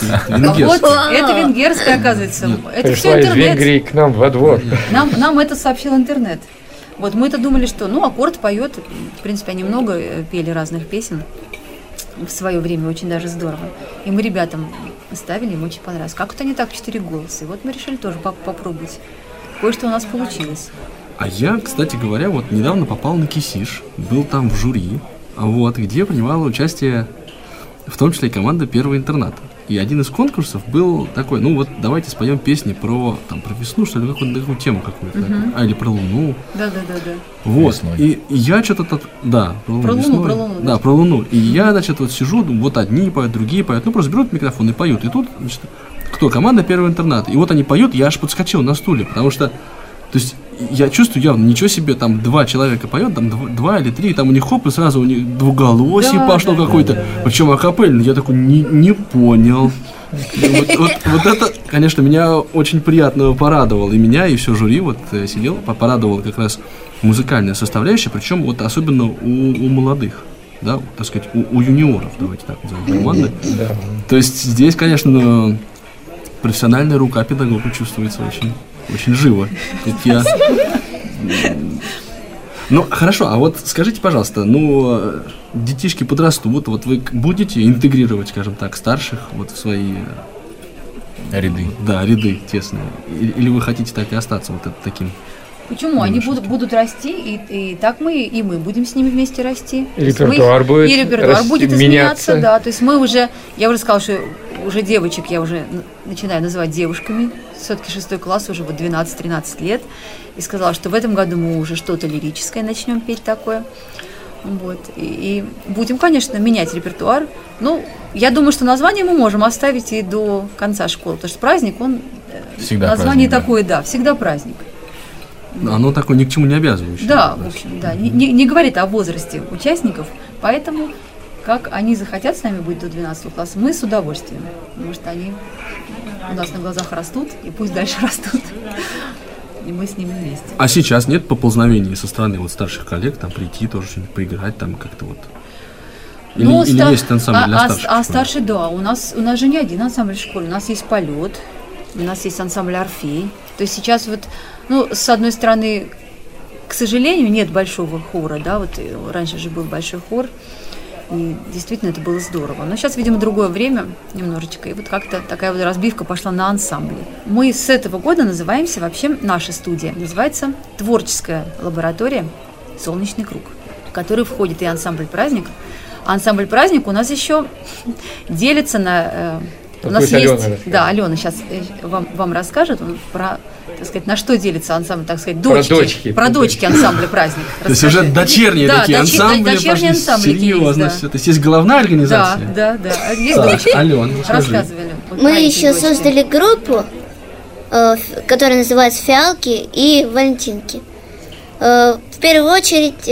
это венгерская, оказывается. Это все Пришла из интернет. Венгрии к нам во двор. Нам это сообщил интернет. Вот мы-то думали, что, аккорд поет. В принципе, они много пели разных песен в свое время, очень даже здорово. И мы ребятам ставили, им очень понравилось. Как вот они так 4 голоса? И вот мы решили тоже попробовать. Кое-что у нас получилось. А я, кстати говоря, вот недавно попал на Кисиш, был там в жюри, вот, где принимала участие, в том числе и команда первого интерната. И один из конкурсов был такой, давайте споем песни про весну, что ли, какую-то тему какую-то. Или про Луну. Да. Вот. Весной. И я что-то про Луну. Да, про Луну. И я, значит, вот сижу, вот одни поют, другие поют. Просто берут микрофон и поют. И тут, значит, команда первого интерната. И вот они поют, я аж подскочил на стуле, потому что, то есть, я чувствую явно, ничего себе, там 2 человека поет, там 2 или 3, там у них хоп, и сразу у них двуголосие пошло какое-то, причем акапельно, я такой, не понял. Вот это, конечно, меня очень приятно порадовало, и меня, и все жюри, вот я сидел, порадовало как раз музыкальная составляющая, причем вот особенно у молодых, да, так сказать, у юниоров, давайте так назовем, команды. То есть здесь, конечно, профессиональная рука педагога чувствуется очень живо. Хорошо, а вот скажите, пожалуйста, детишки подрастут, вот вы будете интегрировать, скажем так, старших вот в свои ряды? Да, ряды тесные. Или вы хотите так и остаться вот таким Почему? Они будут расти, и так мы будем с ними вместе расти. И репертуар будет меняться. изменяться, да. То есть я уже сказала, что уже девочек я уже начинаю называть девушками. Все-таки 6 класс, уже вот 12-13 лет. И сказала, что в этом году мы уже что-то лирическое начнем петь такое. Вот. И будем, конечно, менять репертуар. Ну, я думаю, что название мы можем оставить и до конца школы, потому что праздник, он Всегда название праздник, да. такое, да, всегда праздник. Оно такое ни к чему не обязывающее. Да, в общем, да. Не говорит о возрасте участников, поэтому, как они захотят с нами быть до 12 класса, мы с удовольствием. Потому что они у нас на глазах растут, и пусть дальше растут. И мы с ними вместе. А сейчас нет поползновений со стороны вот старших коллег, там прийти тоже что-нибудь поиграть, там как-то вот? Или есть ансамбль для старших? А старший, да, у нас же не один ансамбль в школе, у нас есть полет, у нас есть ансамбль «Орфей». То есть сейчас вот, ну, с одной стороны, к сожалению, нет большого хора, да, вот раньше же был большой хор, и действительно это было здорово. Но сейчас, видимо, другое время немножечко, и вот как-то такая вот разбивка пошла на ансамбли. Мы с этого года называемся, вообще наша студия называется «Творческая лаборатория «Солнечный круг», в который входит и ансамбль «Праздник». А ансамбль «Праздник» у нас еще делится на... У нас есть, Алена, да, Алена сейчас вам расскажет про, так сказать, на что делится ансамбль, так сказать, про дочки ансамбля «Праздник». То есть уже дочерние такие ансамбли пошли, серьезно все. То есть есть головная организация? Да, есть дочки. Алена, рассказывали. Мы еще создали группу, которая называется «Фиалки» и «Валентинки». В первую очередь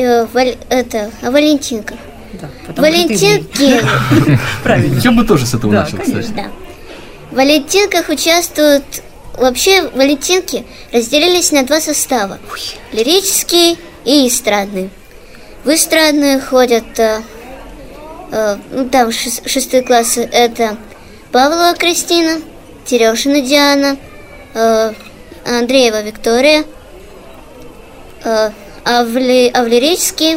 о валентинках. Да, Валентинки... Правильно. Я бы тоже с этого Да, начал, кстати. Да. В валентинках участвуют... Вообще, валентинки разделились на 2 состава. Лирический и эстрадный. В эстрадные ходят... там 6 классы. Это Павлова Кристина, Терешина Диана, Андреева Виктория. А в лирический...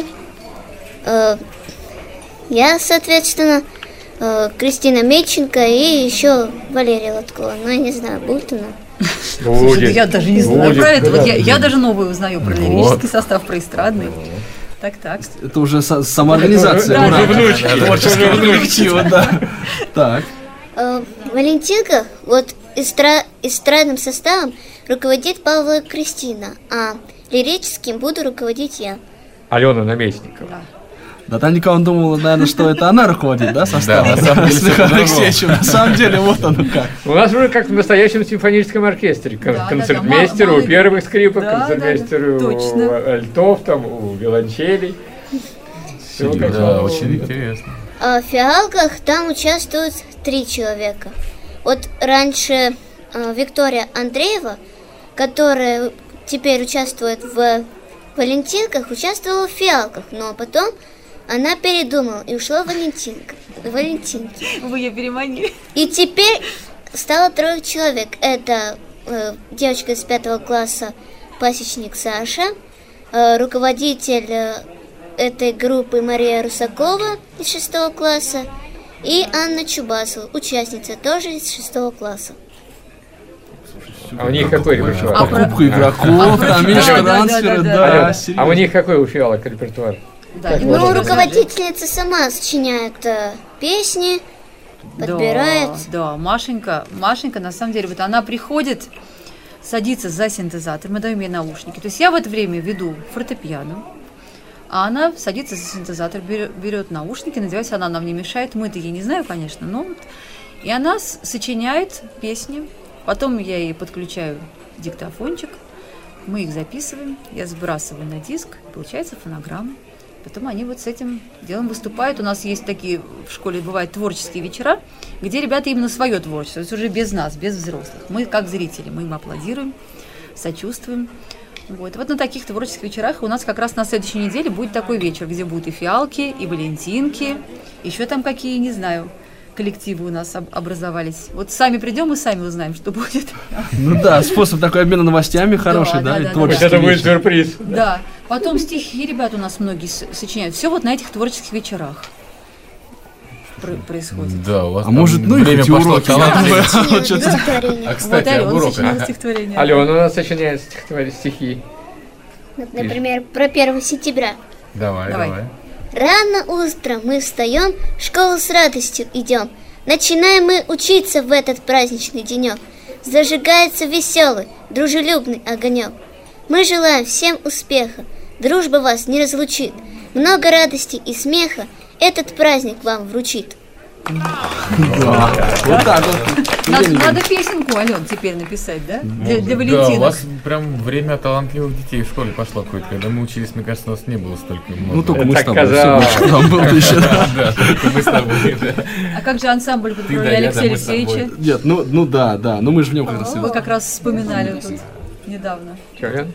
я, соответственно, Кристина Меченко и еще Валерия Лоткова. Ну, я не знаю, будет она? Будет. Я даже не знаю Будет, про это. да. Вот я даже новую узнаю про лирический состав, про эстрадный. Так. Это уже самоорганизация. Да, Ура. да. Творческого коллектива, да. Так. В Валентинках вот эстрадным составом руководит Павлова Кристина, а лирическим буду руководить я. Алена Наместникова. Наталья Николаевна думала, наверное, что это она руководит, да, составом? Да, на самом деле С Михаилом Алексеевичем. На самом деле, вот оно как. У нас уже как в настоящем симфоническом оркестре. Да, Концертмейстер у первых скрипок, Да, концертмейстер точно. у альтов, там, у виолончелей. Все как Да, надо. очень интересно. А в фиалках там участвуют 3 человека. Вот раньше Виктория Андреева, которая теперь участвует в Валентинках, участвовала в фиалках, но потом она передумала и ушла в Валентинки. Вы ее переманили. И теперь стало 3 человек. Это девочка из 5 класса, пасечник Саша, руководитель этой группы Мария Русакова из 6 класса и Анна Чубасова, участница тоже из 6 класса. А у них какой репертуар? Покупка игроков, там есть трансферы, да, А у серьезно. них какой у фиалок репертуар? Да, Ну, руководительница сама сочиняет песни, подбирает. Да, Машенька, на самом деле, вот она приходит, садится за синтезатор, мы даем ей наушники. То есть я в это время веду фортепиано, а она садится за синтезатор, берет наушники, надевается, она нам не мешает. Мы-то ей не знаю, конечно, но вот. И она сочиняет песни. Потом я ей подключаю диктофончик, мы их записываем, я сбрасываю на диск, получается фонограмма. Потом они вот с этим делом выступают. У нас есть такие, в школе бывают творческие вечера, где ребята именно свое творчество, то есть уже без нас, без взрослых. Мы как зрители, мы им аплодируем, сочувствуем. Вот на таких творческих вечерах у нас как раз на следующей неделе будет такой вечер, где будут и фиалки, и валентинки, еще там какие, не знаю, коллективы у нас образовались. Вот сами придем и сами узнаем, что будет. Ну да, способ такой обмена новостями хороший, да, и творческий Это будет вечер. сюрприз. Да. Потом стихи ребят у нас многие сочиняют. Все вот на этих творческих вечерах происходит. Да, у вас А может, ну и время эти пошло уроки. талантливое. Сочиняют стихотворение. А, кстати, об Алена уроках. сочиняла стихотворение. Алена у нас сочиняет стихи. Например, про 1 сентября. Давай. Рано утром мы встаем, в школу с радостью идем. Начинаем мы учиться в этот праздничный денек. Зажигается веселый, дружелюбный огонек. Мы желаем всем успеха, дружба вас не разлучит. Много радости и смеха этот праздник вам вручит. Да, вот так вот. Надо песенку, Ален, теперь написать, да? Для Да, у Валентина. вас прям время талантливых детей в школе пошло какое-то. Когда мы учились, мне кажется, у нас не было столько много. Ну, только мы с Так тобой. казалось. Всё, там был еще. Да, только мы с тобой. да. А как же ансамбль под Ты, да, управлением я, да, Алексея мы с тобой. Алексеевича? Нет, ну да, но мы же в нем как раз и Вы как раз вспоминали тут недавно. Чё, Лен?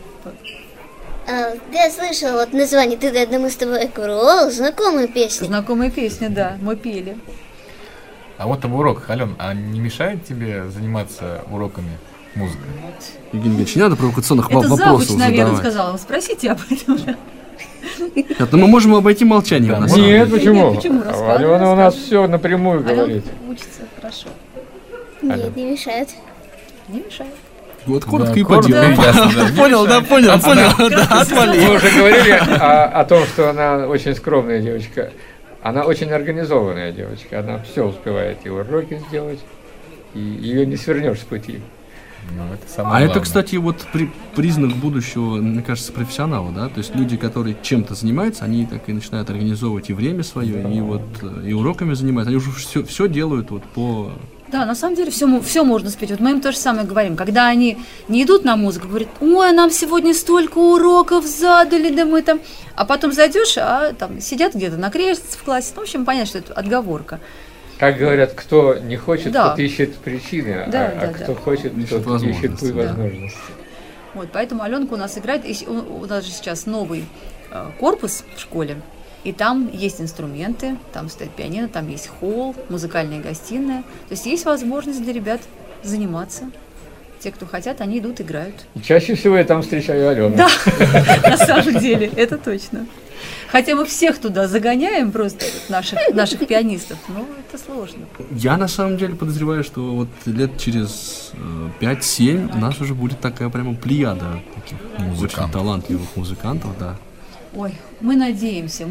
Да, я слышала вот название «Ты, да, мы с тобой». О, знакомая песня. Знакомая песня, да, мы пели. А вот об уроках, Ален, а не мешает тебе заниматься уроками музыкой? Евгений Евгеньевич, не надо провокационных Это завуч, вопросов наверное, задавать. сказала. Спросите об этом. Нет, ну мы можем обойти молчанием, Да, на самом Нет, деле. почему? Нет, почему? Рассказывай, Алена у нас рассказывай. все напрямую говорит. Ален учится хорошо. Нет, не мешает. Не мешает. Вот коротко Да, и по коротко делу. и ясно, да. Понял, да, понял. Да, отвали. Мы уже говорили о том, что она очень скромная девочка. Она очень организованная девочка. Она все успевает и уроки сделать, и ее не свернешь с пути. Ну, это самое А это, главное. кстати, вот признак будущего, мне кажется, профессионала, да? То есть люди, которые чем-то занимаются, они так и начинают организовывать и время свое, и вот и уроками занимаются. Они уже все делают вот по... Да, на самом деле все можно спеть. Вот мы им то же самое говорим. Когда они не идут на музыку, говорят: ой, нам сегодня столько уроков задали, да мы там... А потом зайдешь, а там сидят где-то на креслице в классе. Ну, в общем, понятно, что это отговорка. Как говорят, кто не хочет, Да. тот ищет причины, Да, а да, кто да. хочет, Ищет тот ищет возможности. и Да. возможности. Вот, поэтому Аленка у нас играет. И у нас же сейчас новый корпус в школе. И там есть инструменты, там стоит пианино, там есть холл, музыкальная гостиная. То есть есть возможность для ребят заниматься. Те, кто хотят, они идут, играют. И чаще всего я там встречаю Алену. Да, на самом деле, это точно. Хотя мы всех туда загоняем, просто наших пианистов, но это сложно. Я на самом деле подозреваю, что вот лет через 5-7 у нас уже будет такая прямо плеяда таких очень талантливых музыкантов, да. Ой, мы надеемся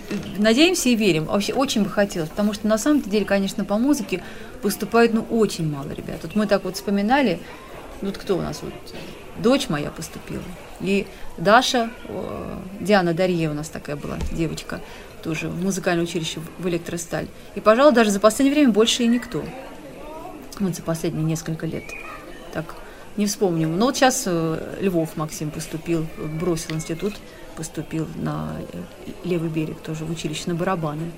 и верим. Вообще очень бы хотелось, потому что на самом деле, конечно, по музыке поступает очень мало ребят. Вот мы так вот вспоминали, вот кто у нас, вот дочь моя поступила, и Даша, Диана Дарье у нас такая была девочка, тоже в музыкальное училище в Электросталь. И, пожалуй, даже за последнее время больше и никто. Вот за последние несколько лет. Так, не вспомним. Но вот сейчас Львов Максим поступил, бросил институт, поступил на Левый берег, тоже в училище на барабаны.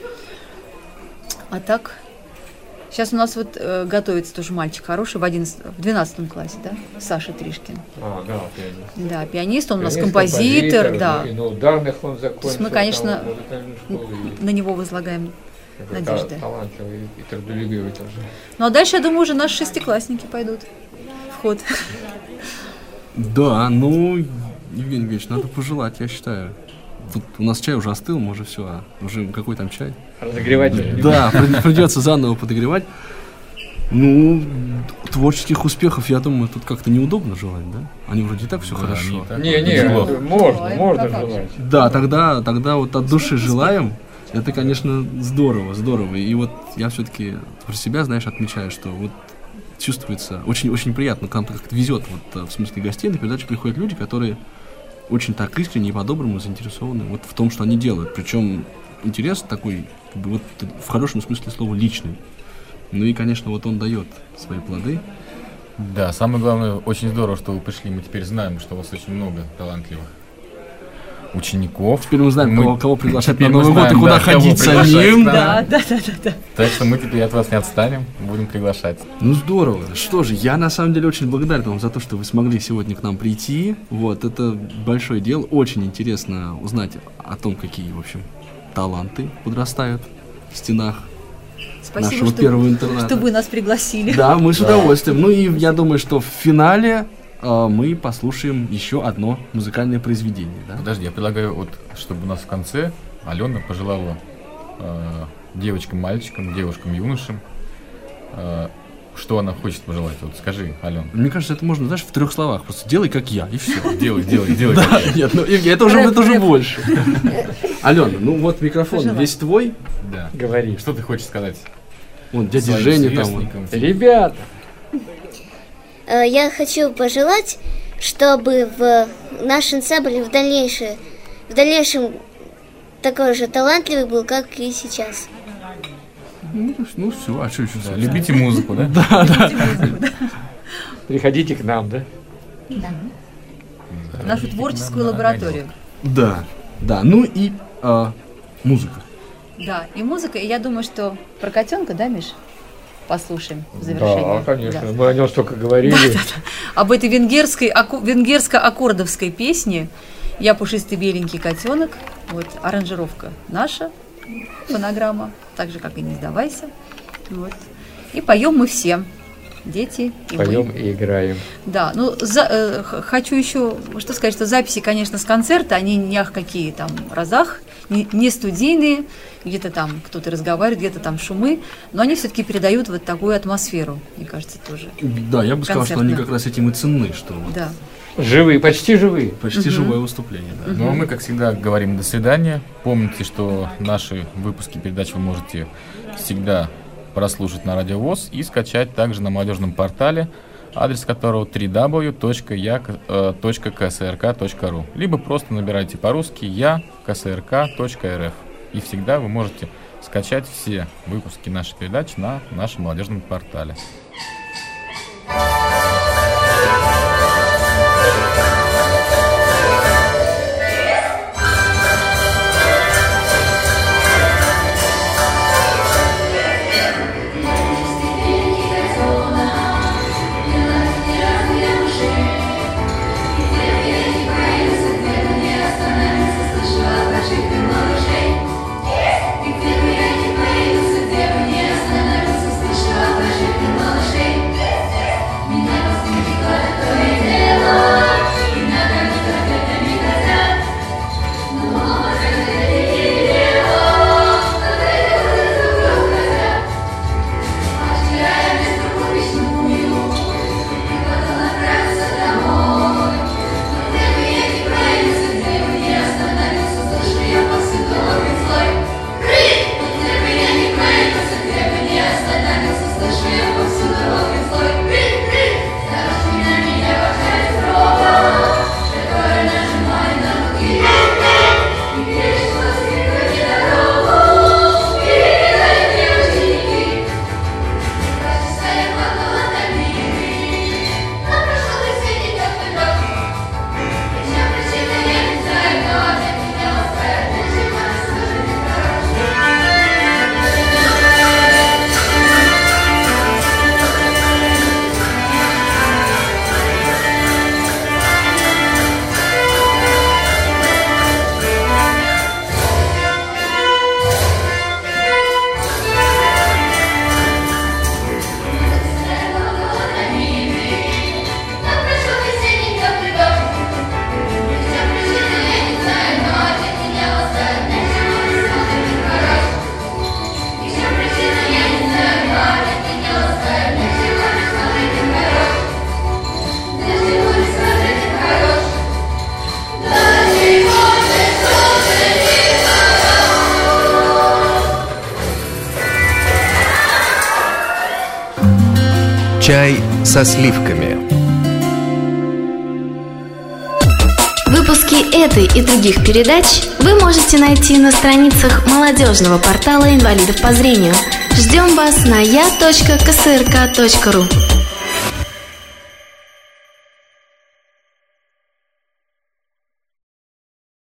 А так, сейчас у нас вот готовится тоже мальчик хороший в 12 классе, да, Саша Тришкин. А, да, пианист. Да, пианист, он у нас Пианист, композитор, да. И на ударных он закончил. То есть мы, конечно, там музыкальную школу, и на него возлагаем такой надежды. талантливый и трудолюбивый тоже. Ну а дальше, я думаю, уже наши шестиклассники пойдут в ход. Да, ну, Евгений Евгеньевич, надо пожелать, я считаю. Тут у нас чай уже остыл, мы уже все, уже какой там чай? Разогревать. Да, придется заново подогревать. Ну, творческих успехов, я думаю, тут как-то неудобно желать, да? Они вроде и так все хорошо. Не, можно желать. Да, тогда вот от души желаем. Это, конечно, здорово. И вот я все-таки про себя, знаешь, отмечаю, что вот чувствуется очень приятно, к нам как-то везет, вот в смысле гостей на передачу приходят люди, которые очень так искренне и по-доброму заинтересованы вот в том, что они делают. Причем интерес такой, как бы, вот, в хорошем смысле слова, личный. Ну и, конечно, вот он дает свои плоды. Да, самое главное, очень здорово, что вы пришли. Мы теперь знаем, что у вас очень много талантливых учеников. Теперь мы знаем, кого приглашать на Теперь мы Новый год и знаем, куда да, кого ходить приглашать самим. к нам. Да. Так что мы теперь от вас не отстанем, будем приглашать. Ну здорово. Что же, я на самом деле очень благодарен вам за то, что вы смогли сегодня к нам прийти. Вот, это большое дело. Очень интересно узнать о том, какие, в общем, таланты подрастают в стенах Спасибо, нашего первого интерната. что вы нас пригласили. Да, мы с удовольствием. Ну и я думаю, что в финале мы послушаем еще одно музыкальное произведение. Да? Подожди, я предлагаю, вот, чтобы у нас в конце Алена пожелала девочкам, мальчикам, девушкам, юношам что она хочет пожелать? Вот скажи, Ален. Мне кажется, это можно, знаешь, в 3 словах. Просто делай, как я, и все. Делай. Да, нет, ну это уже больше. Алена, ну вот микрофон весь твой. Да. Говори. Что ты хочешь сказать? Вон, дядя своим Женя там. сверстникам? Ребята, Я хочу пожелать, чтобы в наш ансамбль в дальнейшем такой же талантливый был, как и сейчас. Ну все, а что еще? Да, любите музыку, да? приходите к нам, да? В нашу творческую лабораторию. Да, ну и музыка. Да, и музыка, и я думаю, что про котенка, да, Миш? Послушаем в завершение. Да, конечно. Да. Мы о нем столько говорили. Об этой венгерско-аккордовской песне «Я пушистый беленький котенок». Вот, аранжировка наша, фонограмма, так же, как и «Не сдавайся». Вот. И поем мы все, дети и Поем мы. и играем. Да, ну, хочу еще, что сказать, что записи, конечно, с концерта, они не ах какие там разах, не студийные, где-то там кто-то разговаривает, где-то там шумы, но они все-таки передают вот такую атмосферу, мне кажется, тоже. Да, я бы сказал, что они как раз этим и ценны, что вот Да. Живые, почти живые. почти живое выступление. Да. Ну а мы, как всегда, говорим до свидания. Помните, что наши выпуски передач вы можете всегда прослушать на Радио ВОС и скачать также на молодежном портале, адрес которого www.ksrk.ru, либо просто набирайте по-русски ksrk.rf. И всегда вы можете скачать все выпуски нашей передачи на нашем молодежном портале. Чай со сливками. Выпуски этой и других передач вы можете найти на страницах молодежного портала инвалидов по зрению. Ждем вас на я.ksrk.ru.